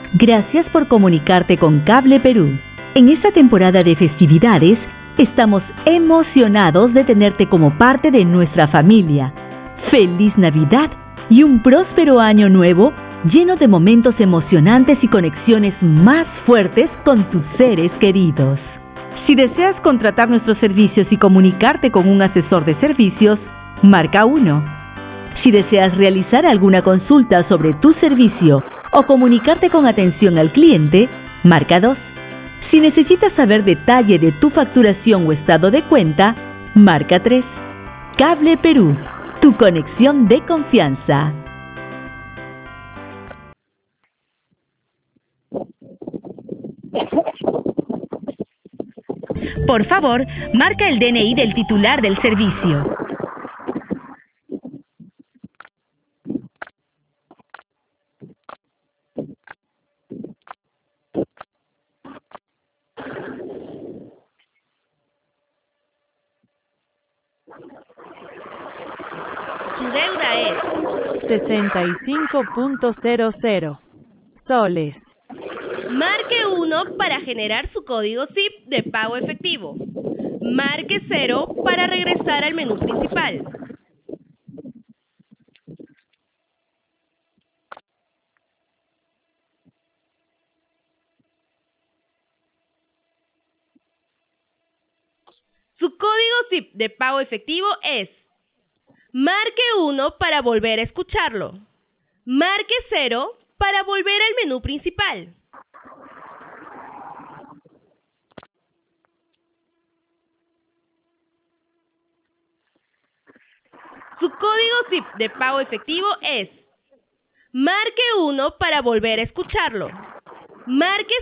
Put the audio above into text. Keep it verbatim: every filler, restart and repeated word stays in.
Gracias por comunicarte con Cable Perú. En esta temporada de festividades, estamos emocionados de tenerte como parte de nuestra familia. ¡Feliz Navidad y un próspero año nuevo lleno de momentos emocionantes y conexiones más fuertes con tus seres queridos! Si deseas contratar nuestros servicios y comunicarte con un asesor de servicios, marca uno. Si deseas realizar alguna consulta sobre tu servicio o comunicarte con atención al cliente, marca dos. Si necesitas saber detalle de tu facturación o estado de cuenta, marca tres. Cable Perú, tu conexión de confianza. Por favor, marca el D N I del titular del servicio. Su deuda es sesenta y cinco punto cero cero soles. marque uno para generar su código S I P de pago efectivo. Marque cero para regresar al menú principal. Su código S I P de pago efectivo es marque uno para volver a escucharlo. Marque cero para volver al menú principal. Su código S I P de pago efectivo es marque uno para volver a escucharlo. Marque